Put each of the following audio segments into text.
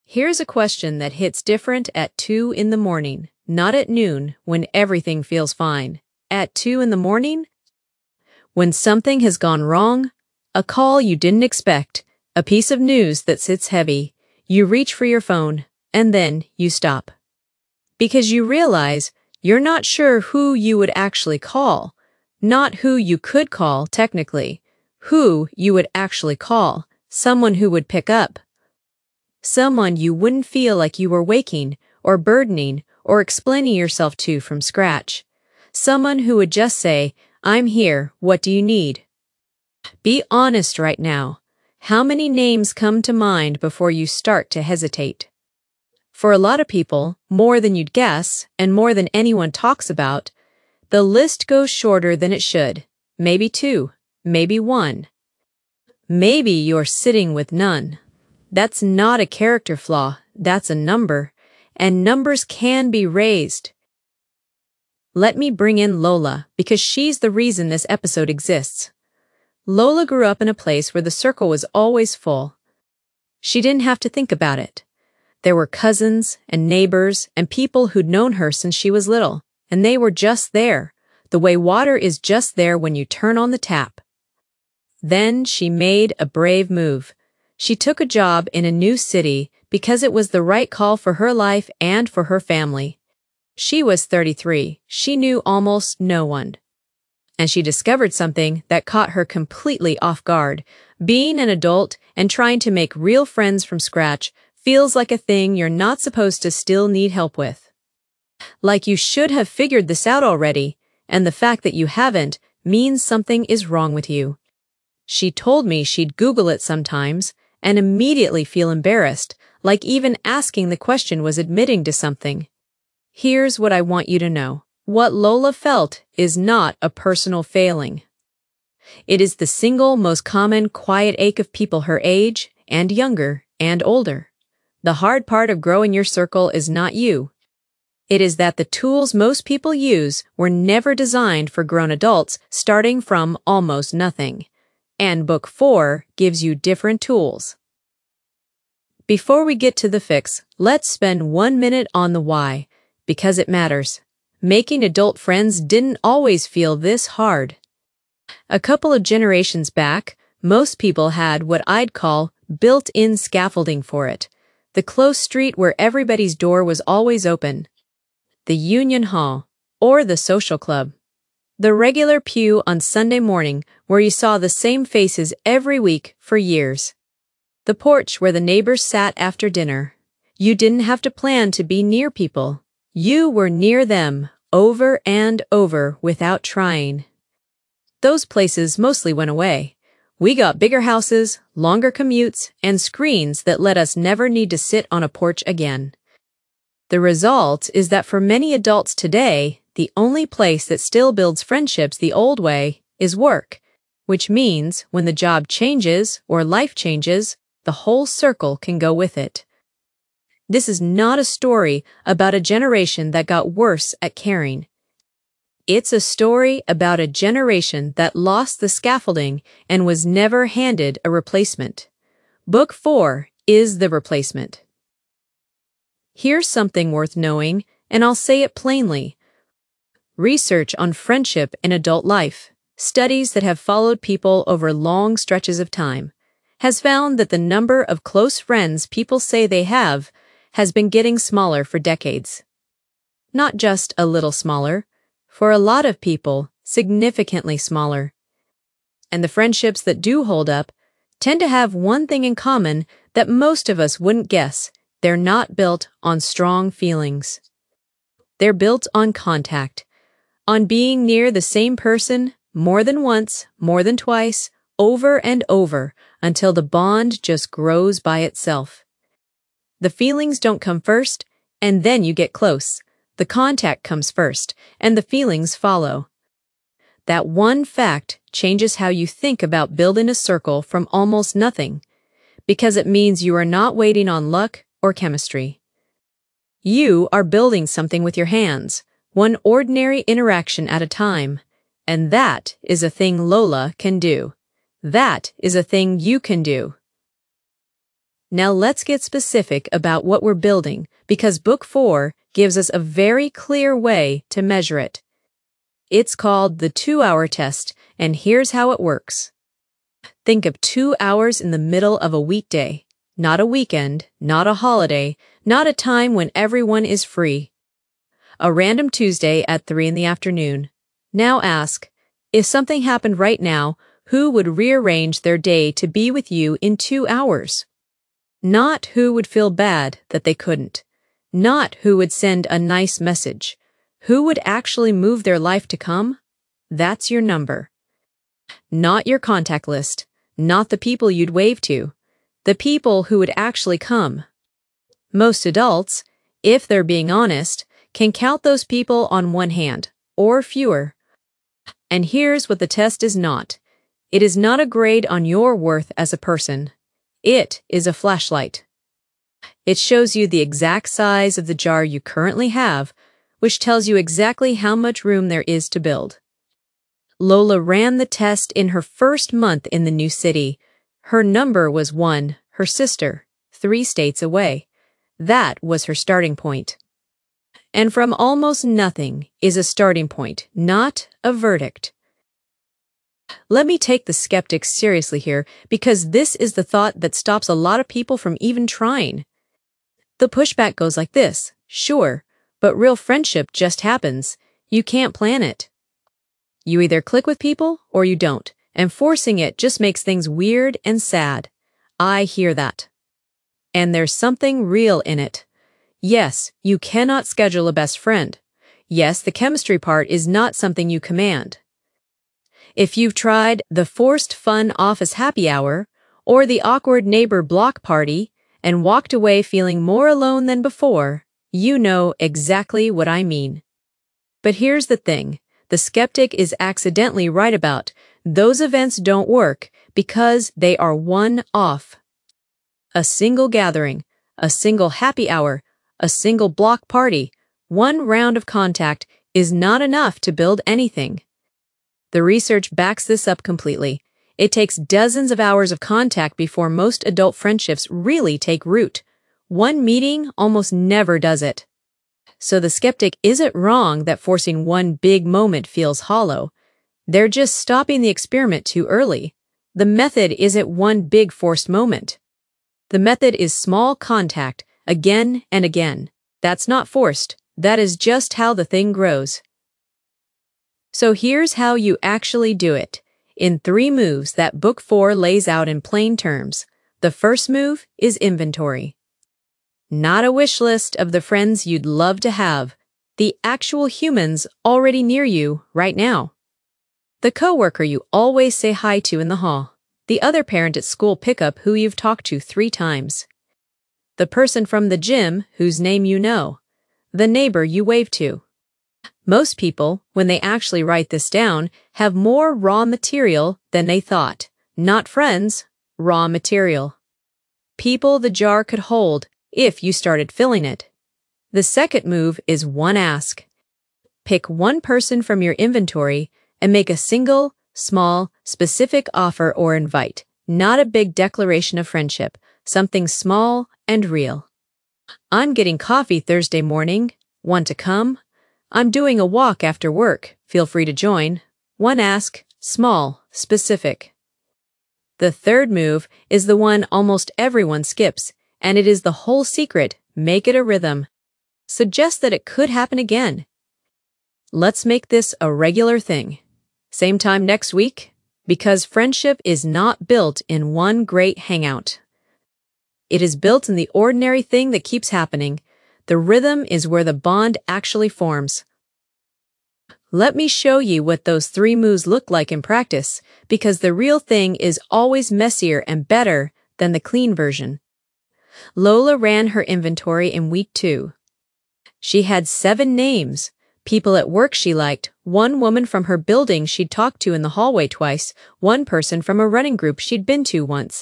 Here's a question that hits different at 2 in the morning, not at noon when everything feels fine. At 2 in the morning? When something has gone wrong, a call you didn't expect, a piece of news that sits heavy, you reach for your phone, and then you stop. Because you realize you're not sure who you would actually call, not who you could call technically, who you would actually call, someone who would pick up. Someone you wouldn't feel like you were waking or burdening or explaining yourself to from scratch. Someone who would just say, "I'm here, what do you need?" Be honest right now. How many names come to mind before you start to hesitate? For a lot of people, more than you'd guess, and more than anyone talks about, the list goes shorter than it should. Maybe 2, maybe 1. Maybe you're sitting with none. That's not a character flaw, that's a number, and numbers can be raised. Let me bring in Lola, because she's the reason this episode exists. Lola grew up in a place where the circle was always full. She didn't have to think about it. There were cousins and neighbors and people who'd known her since she was little, and they were just there, the way water is just there when you turn on the tap. Then she made a brave move. She took a job in a new city because it was the right call for her life and for her family. She was 33. She knew almost no one. And she discovered something that caught her completely off guard. Being an adult and trying to make real friends from scratch feels like a thing you're not supposed to still need help with. Like you should have figured this out already, and the fact that you haven't means something is wrong with you. She told me she'd Google it sometimes and immediately feel embarrassed, like even asking the question was admitting to something. Here's what I want you to know. What Lola felt is not a personal failing. It is the single most common quiet ache of people her age and younger and older. The hard part of growing your circle is not you. It is that the tools most people use were never designed for grown adults starting from almost nothing. And Book 4 gives you different tools. Before we get to the fix, let's spend 1 minute on the why, because it matters. Making adult friends didn't always feel this hard. A couple of generations back, most people had what I'd call built-in scaffolding for it. The close street where everybody's door was always open. The Union Hall, or the social club. The regular pew on Sunday morning where you saw the same faces every week for years. The porch where the neighbors sat after dinner. You didn't have to plan to be near people. You were near them, over and over without trying. Those places mostly went away. We got bigger houses, longer commutes, and screens that let us never need to sit on a porch again. The result is that for many adults today, the only place that still builds friendships the old way is work, which means when the job changes or life changes, the whole circle can go with it. This is not a story about a generation that got worse at caring. It's a story about a generation that lost the scaffolding and was never handed a replacement. Book 4 is the replacement. Here's something worth knowing, and I'll say it plainly. Research on friendship in adult life, studies that have followed people over long stretches of time, has found that the number of close friends people say they have has been getting smaller for decades. Not just a little smaller, for a lot of people, significantly smaller. And the friendships that do hold up tend to have one thing in common that most of us wouldn't guess. They're not built on strong feelings. They're built on contact, on being near the same person more than once, more than twice, over and over, until the bond just grows by itself. The feelings don't come first, and then you get close. The contact comes first, and the feelings follow. That one fact changes how you think about building a circle from almost nothing, because it means you are not waiting on luck or chemistry. You are building something with your hands, one ordinary interaction at a time, and that is a thing Lola can do. That is a thing you can do. Now let's get specific about what we're building, because Book 4 gives us a very clear way to measure it. It's called the 2-hour test, and here's how it works. Think of 2 hours in the middle of a weekday, not a weekend, not a holiday, not a time when everyone is free. A random Tuesday at 3 in the afternoon. Now ask, if something happened right now, who would rearrange their day to be with you in 2 hours? Not who would feel bad that they couldn't. Not who would send a nice message. Who would actually move their life to come? That's your number. Not your contact list. Not the people you'd wave to. The people who would actually come. Most adults, if they're being honest, can count those people on one hand, or fewer. And here's what the test is not. It is not a grade on your worth as a person. It is a flashlight. It shows you the exact size of the jar you currently have, which tells you exactly how much room there is to build. Lola ran the test in her first month in the new city. Her number was 1, her sister, 3 states away. That was her starting point. And from almost nothing is a starting point, not a verdict. Let me take the skeptics seriously here, because this is the thought that stops a lot of people from even trying. The pushback goes like this: sure, but real friendship just happens. You can't plan it. You either click with people or you don't, and forcing it just makes things weird and sad. I hear that. And there's something real in it. Yes, you cannot schedule a best friend. Yes, the chemistry part is not something you command. If you've tried the forced fun office happy hour or the awkward neighbor block party and walked away feeling more alone than before, you know exactly what I mean. But here's the thing. The skeptic is accidentally right about those events don't work because they are one-off. A single gathering, a single happy hour, a single block party, one round of contact is not enough to build anything. The research backs this up completely. It takes dozens of hours of contact before most adult friendships really take root. One meeting almost never does it. So the skeptic isn't wrong that forcing one big moment feels hollow. They're just stopping the experiment too early. The method isn't one big forced moment. The method is small contact, again and again. That's not forced. That is just how the thing grows. So here's how you actually do it, in 3 moves that Book 4 lays out in plain terms. The first move is inventory. Not a wish list of the friends you'd love to have, the actual humans already near you right now. The coworker you always say hi to in the hall, the other parent at school pickup who you've talked to 3 times, the person from the gym whose name you know, the neighbor you wave to. Most people, when they actually write this down, have more raw material than they thought. Not friends, raw material. People the jar could hold if you started filling it. The second move is one ask. Pick one person from your inventory and make a single, small, specific offer or invite, not a big declaration of friendship, something small and real. I'm getting coffee Thursday morning. Want to come? I'm doing a walk after work. Feel free to join. One ask, small, specific. The third move is the one almost everyone skips, and it is the whole secret. Make it a rhythm. Suggest that it could happen again. Let's make this a regular thing. Same time next week, because friendship is not built in one great hangout. It is built in the ordinary thing that keeps happening. The rhythm is where the bond actually forms. Let me show you what those 3 moves look like in practice, because the real thing is always messier and better than the clean version. Lola ran her inventory in week 2. She had 7 names, people at work she liked, 1 woman from her building she'd talked to in the hallway twice, 1 person from a running group she'd been to once.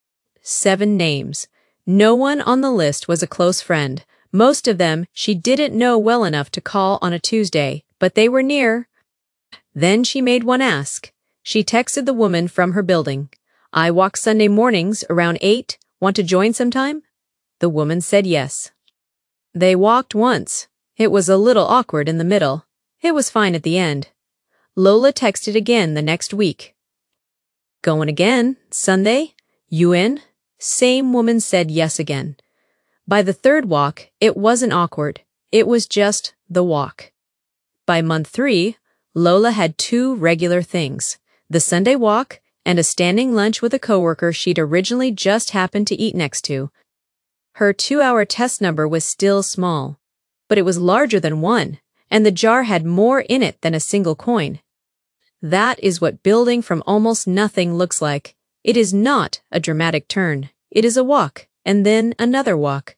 7 names. No one on the list was a close friend. Most of them she didn't know well enough to call on a Tuesday, but they were near. Then she made one ask. She texted the woman from her building. I walk Sunday mornings around 8. Want to join sometime? The woman said yes. They walked once. It was a little awkward in the middle. It was fine at the end. Lola texted again the next week. Going again, Sunday? You in? Same woman said yes again. By the third walk, it wasn't awkward. It was just the walk. By month 3, Lola had 2 regular things, the Sunday walk and a standing lunch with a coworker she'd originally just happened to eat next to. Her 2-hour test number was still small, but it was larger than 1, and the jar had more in it than a single coin. That is what building from almost nothing looks like. It is not a dramatic turn. It is a walk, and then another walk.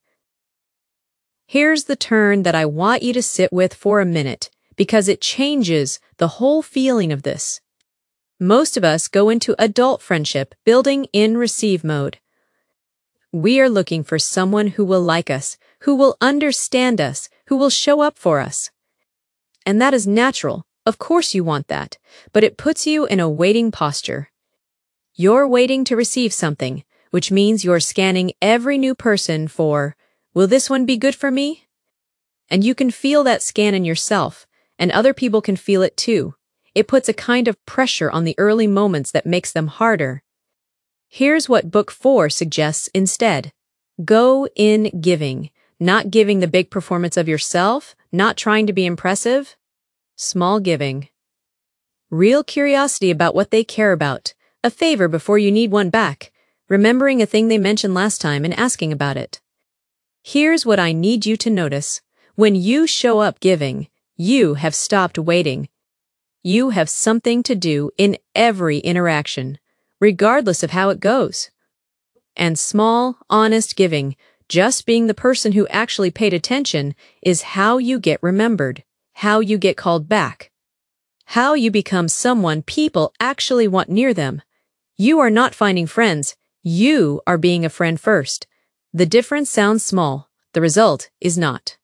Here's the turn that I want you to sit with for a minute, because it changes the whole feeling of this. Most of us go into adult friendship building in receive mode. We are looking for someone who will like us, who will understand us, who will show up for us. And that is natural. Of course you want that, but it puts you in a waiting posture. You're waiting to receive something, which means you're scanning every new person for, will this one be good for me? And you can feel that scan in yourself, and other people can feel it too. It puts a kind of pressure on the early moments that makes them harder. Here's what Book 4 suggests instead. Go in giving, not giving the big performance of yourself, not trying to be impressive. Small giving. Real curiosity about what they care about, a favor before you need one back, remembering a thing they mentioned last time and asking about it. Here's what I need you to notice. When you show up giving, you have stopped waiting. You have something to do in every interaction, regardless of how it goes. And small, honest giving, just being the person who actually paid attention, is how you get remembered, how you get called back, how you become someone people actually want near them. You are not finding friends. You are being a friend first. The difference sounds small. The result is not.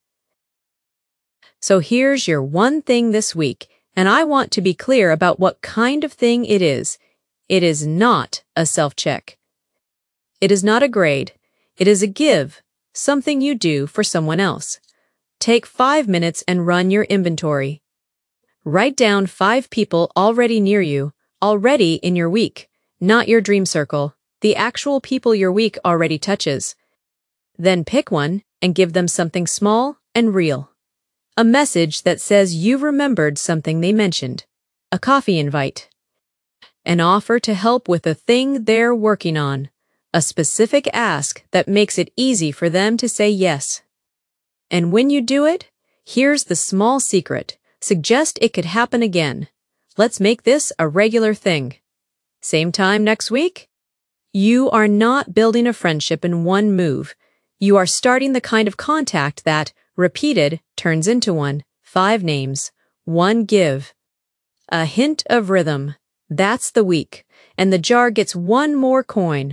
So here's your one thing this week, and I want to be clear about what kind of thing it is. It is not a self-check. It is not a grade. It is a give, something you do for someone else. Take 5 minutes and run your inventory. Write down 5 people already near you, already in your week, not your dream circle, the actual people your week already touches. Then pick one and give them something small and real. A message that says you remembered something they mentioned. A coffee invite. An offer to help with a thing they're working on. A specific ask that makes it easy for them to say yes. And when you do it, here's the small secret. Suggest it could happen again. Let's make this a regular thing. Same time next week? You are not building a friendship in one move. You are starting the kind of contact that, repeated, turns into one. 5 names. 1 give. A hint of rhythm. That's the week. And the jar gets 1 more coin.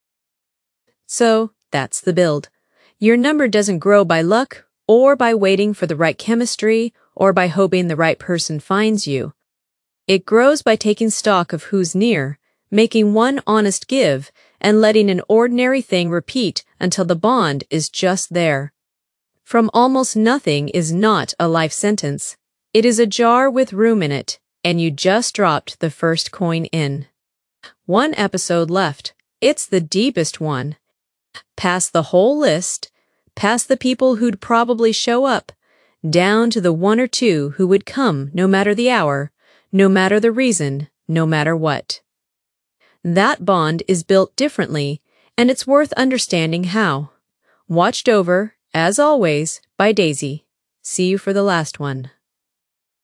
So, that's the build. Your number doesn't grow by luck, or by waiting for the right chemistry, or by hoping the right person finds you. It grows by taking stock of who's near, making one honest give, and letting an ordinary thing repeat until the bond is just there. From almost nothing is not a life sentence. It is a jar with room in it, and you just dropped the first coin in. 1 episode left. It's the deepest one. Past the whole list, past the people who'd probably show up, down to the 1 or 2 who would come no matter the hour, no matter the reason, no matter what. That bond is built differently, and it's worth understanding how. Watched over, as always, by Daisy. See you for the last one.